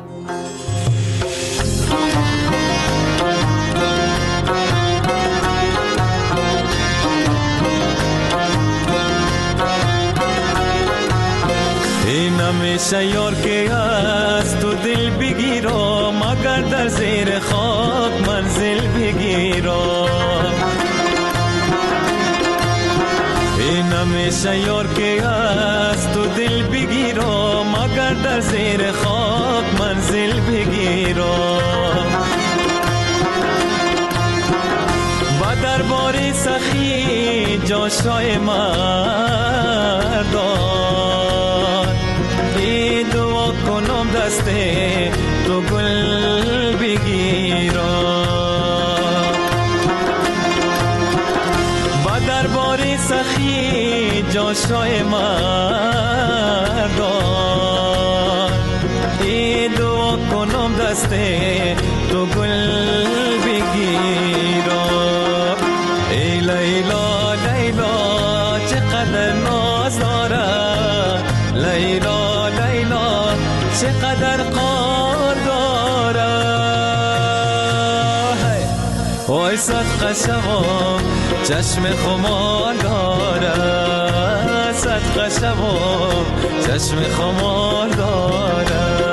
همیشه یار که از تو دل بگیرم مگر در زیر خاک منزل بگیرم. این همیشه یار که از تو دل بگیرم مگر در زیر خاک منزل بگیرم. و در باری سخی جاشای مردان ای دعا کنم دست تو گل بگیرم. و در باری سخی جاشای مردان ای دعا کنم دست تو گل بگیرم. ای لیلا لیلا چقدر ناز دارد، لیلا لیلا چقدر قار دارد. وای صدقه شوم چشم خمار دارد، صدقه شوم چشم خمار دارد.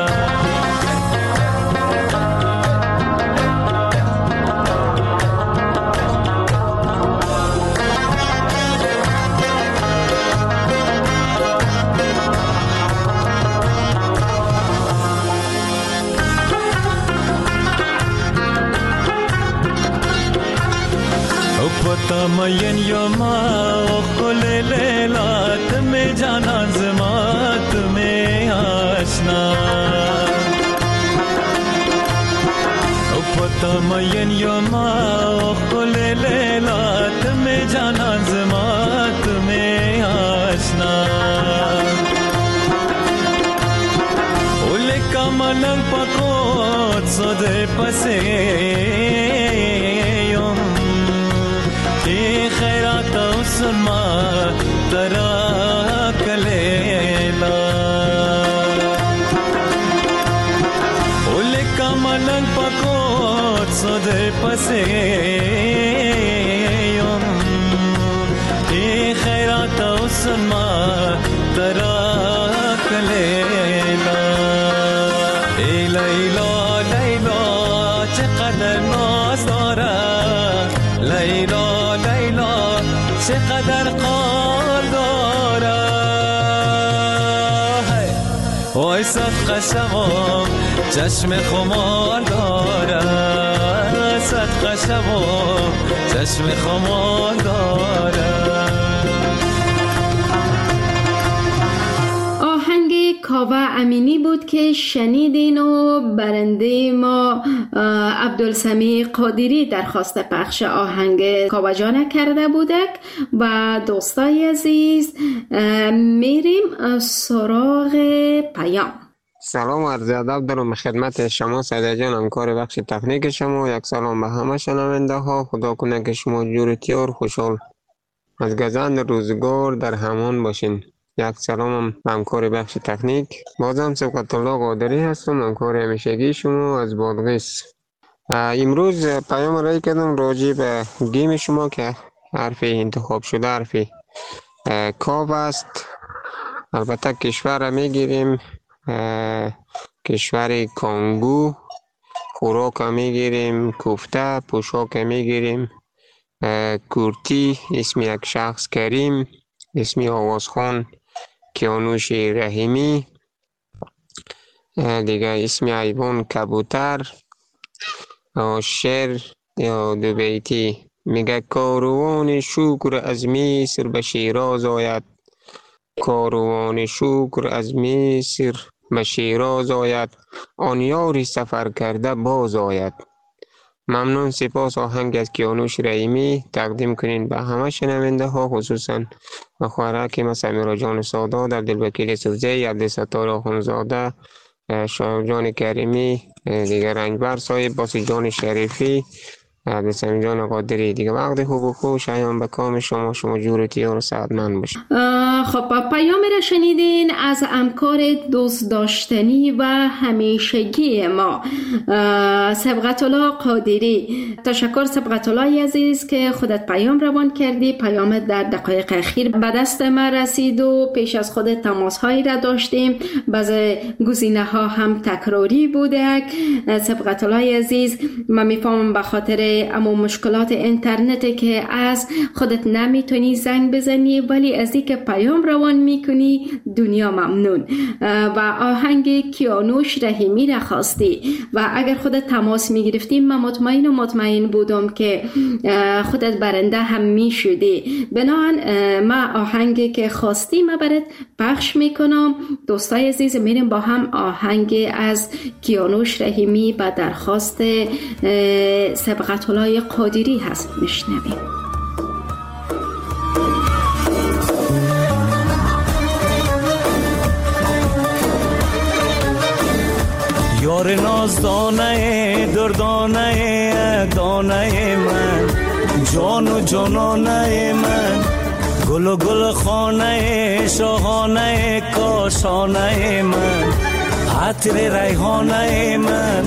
تمین یوما خل لیلا تمہیں جانا زما تمہیں آشنا. تمین یوما خل لیلا تمہیں جانا زما تمہیں آشنا. اولے کا منم پکوت سودے پسے خیرات سنما ترا کلیلا. اولے کا منن پکوت سودے پسے خیرات سنما ترا کلیلا. ای لیلا لیلا چقدر ناز دارد، لیلا چقدر قار دارد. وای صدقه شوم چشم خمار دارد، صدقه شوم چشم خمار دارد. کاوه امینی بود که شنیدین و برنده ما عبدالسمیع قادری درخواست پخش آهنگ کاوه جان کرده بودک. و دوستای عزیز میریم سراغ پیام. سلام و عرض ادب دارم خدمت شما سعید جان، همکار بخش تکنیک شما. یک سلام به همه شنونده ها. خدا کنه که شما جورتی و خوشحال از گذشت روزگار در همان باشین. یک سلام هم همکار بخش تکنیک. بازم سبقت الله قادری هستم، همکار همیشگی شما از بادغیس. امروز پیام رای کردم راجع به گیم شما که حرف انتخاب شده حرف کاف است. البته کشور را میگیریم کشور کانگو، خوراک میگیریم کوفته، پوشاک میگیریم کورتی، اسم یک شخص کریم، اسم آوازخان کیانوش رحیمی، دیگه اسم حیوان کبوتر، شعر یا دو بیتی میگه کاروان شکر از مصر به شیراز آید، کاروان شکر از مصر به شیراز آید، آن یاری سفر کرده باز آید. ممنون، سپاس. آهنگ از کیانوش رحیمی تقدیم کنین به همه شنونده ها، خصوصا به خواهرک سمیرا جان سادات، عبدالوکیل سوزی، عبدالستار آخونزاده، شایب جان کریمی، دیگر رنجبر صاحب، باسی جان شریفی، عبدالسمی جان قادری. دیگه وقت خوب و خوش ایام به کام شما، شما جورتی و سعادتمند باشید. خب پیامی را شنیدین از همکار دوست داشتنی و همیشگی ما سبقت الله قادری. تشکر سبقت الله عزیز که خودت پیام روان کردی. پیام در دقایق اخیر به دست ما رسید و پیش از خود تماس هایی را داشتیم، بعضی گزینه ها هم تکراری بوده. سبقت الله عزیز، من میفهمم به خاطر اما مشکلات اینترنت که از خودت نمیتونی زنگ بزنی، ولی از اینکه پیام روان میکنی دنیا ممنون. و آهنگ کیانوش رحیمی را خواستی و اگر خودت تماس میگرفتی من مطمئن و مطمئن بودم که خودت برنده هم میشدی. بنابراین ما آهنگی که خواستی ما برات پخش میکنم. دوستای عزیز، میریم با هم آهنگ از کیانوش رحیمی با درخواست سبقت الله قادری هست میشنویم. یار نازدانه دردانه دانه من، جان و جانانه من، گل و گل خانه شاهانه کاشانه من، عطر ریحانه من.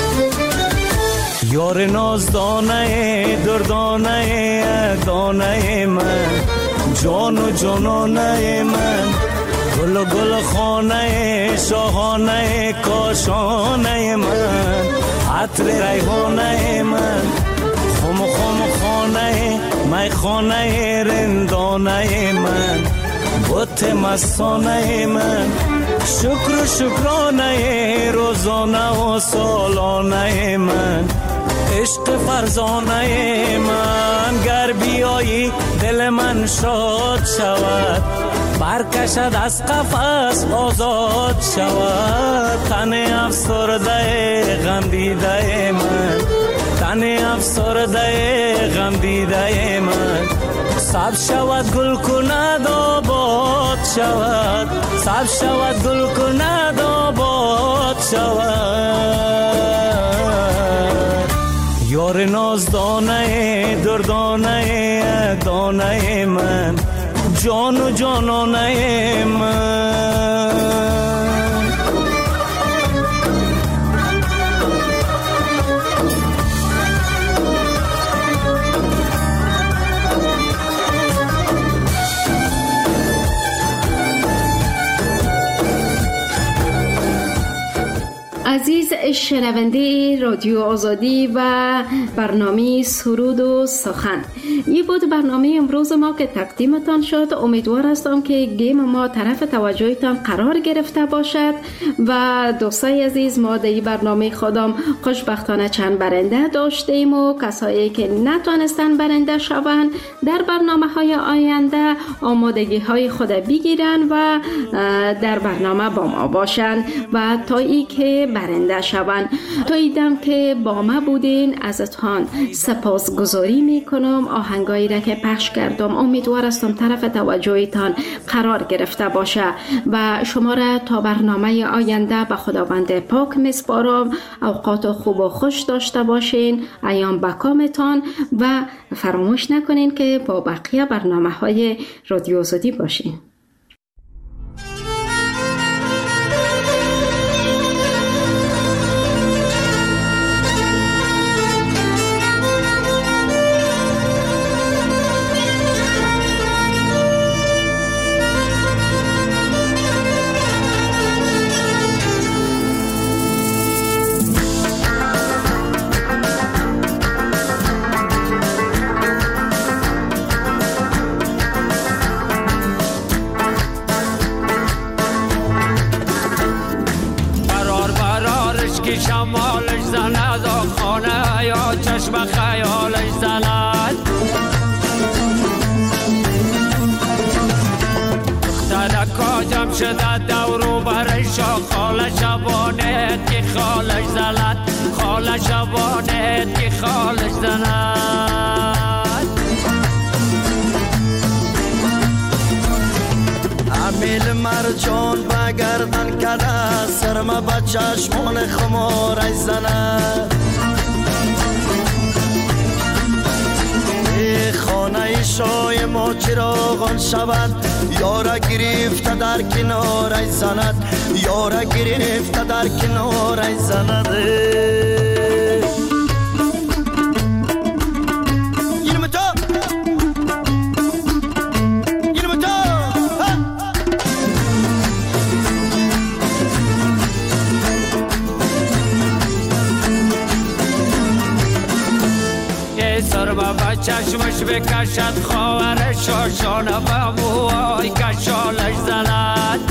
یار نازدانه دردانه دانه من، جان و جانانه من، گل و گل خانه شاهانه کاشانه من، عطر ریحانه من، خم خم خانه می خانه رندانه من، بت مستانه من، شکر و شکرانه روزانه و سالانه من، عشق فرزانه من. گر بیایی دل من شاد شود، برکشد از قفس آزاد شود. تن افسرده غم دیده من، تن افسرده غم دیده من، سب شود گل کند آباد شود، سب شود گل کند آباد شود. یار نازدانه دردانه دانه من، جان و جانانه من. عزیز شنونده رادیو آزادی و برنامه سرود و سخن، این بود برنامه امروز ما که تقدیمتان شد. امیدوار هستم که گیم ما طرف توجهتان قرار گرفته باشد و دوستای عزیز، ما در این برنامه خودم خوشبختانه چند برنده داشتیم و کسایی که نتونستن برنده شوند در برنامه های آینده آمادگی های خود بگیرن و در برنامه با ما باشن و تا ای که برنده شوند. تا ایدم که با ما بودین ازتان سپاسگزاری میکنم. آهنگایی را که پخش کردم امیدوار هستم طرف توجهتان قرار گرفته باشه و شما را تا برنامه آینده به خداوند پاک میسپارم. اوقات خوب و خوش داشته باشین. ایام بکامتان و فراموش نکنین که با بقیه برنامه های رادیو آزادی باشین. شده دورو برشا خال شبانت که خالش زلد خال شبانت که خالش زلد امیل مرجان بگردن کده سرما با چشمان خمارش زند خانه شای ما چراغان شود یارا گرفته در کنارش زند یارا گرفته در کنارش زند سرما با چشمش بکشد خواهر شاشانه با موهای کشالش زند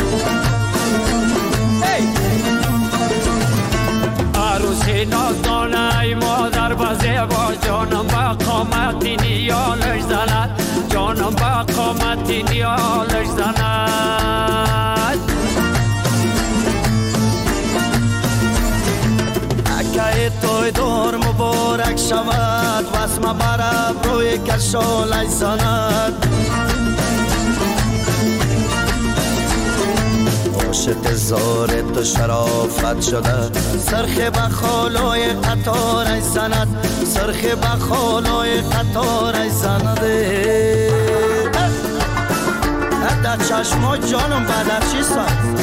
عروسی نازدانه ای مادر با زیبا جانم با قامتی نیالش زند جانم با قامتی نیالش زند اکه توی دور مبارک شود واسم برب روی کشالش زند عاشق زار تو شرافت شده سرخ بخالای قطارش زند سرخ بخالای قطارش زند در چشما جانم بدخشی سند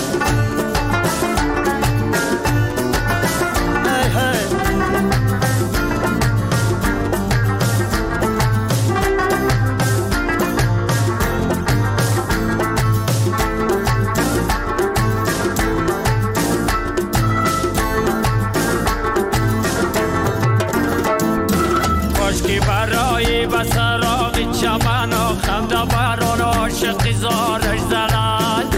زارش زند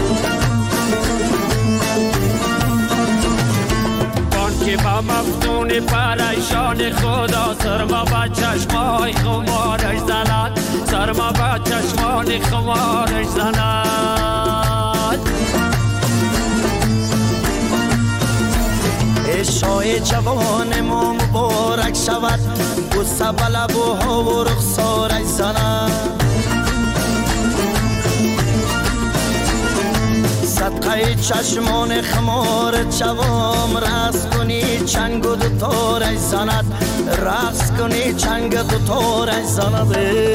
بان که با مفتون پریشان خدا سرما با چشمای خمارش زند سرما با چشمان خمارش زند شای جوان ما مبارک شود بوسه بلبوها و رخسارش زند صدقه چشمان خمار جوام رقص کنی چنگ و دوتارش زند رقص کنی چنگ دوتارش زند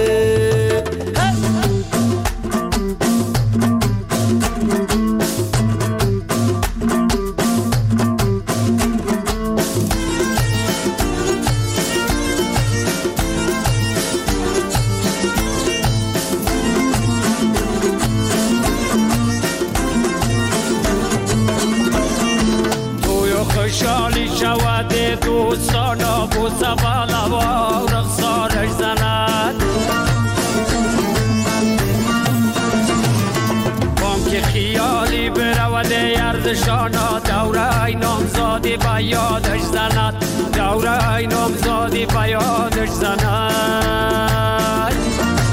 خوشحالی شود دوستانا بوسه بالا و رخسارش زند بام که خیالی برود یردشانا دوره نامزادی با یادش زند دوره نامزادی با یادش زند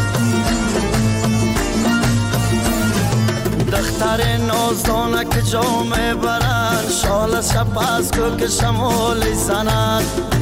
دختر نازدانه که جامه برند شال سپس کو که شمال زند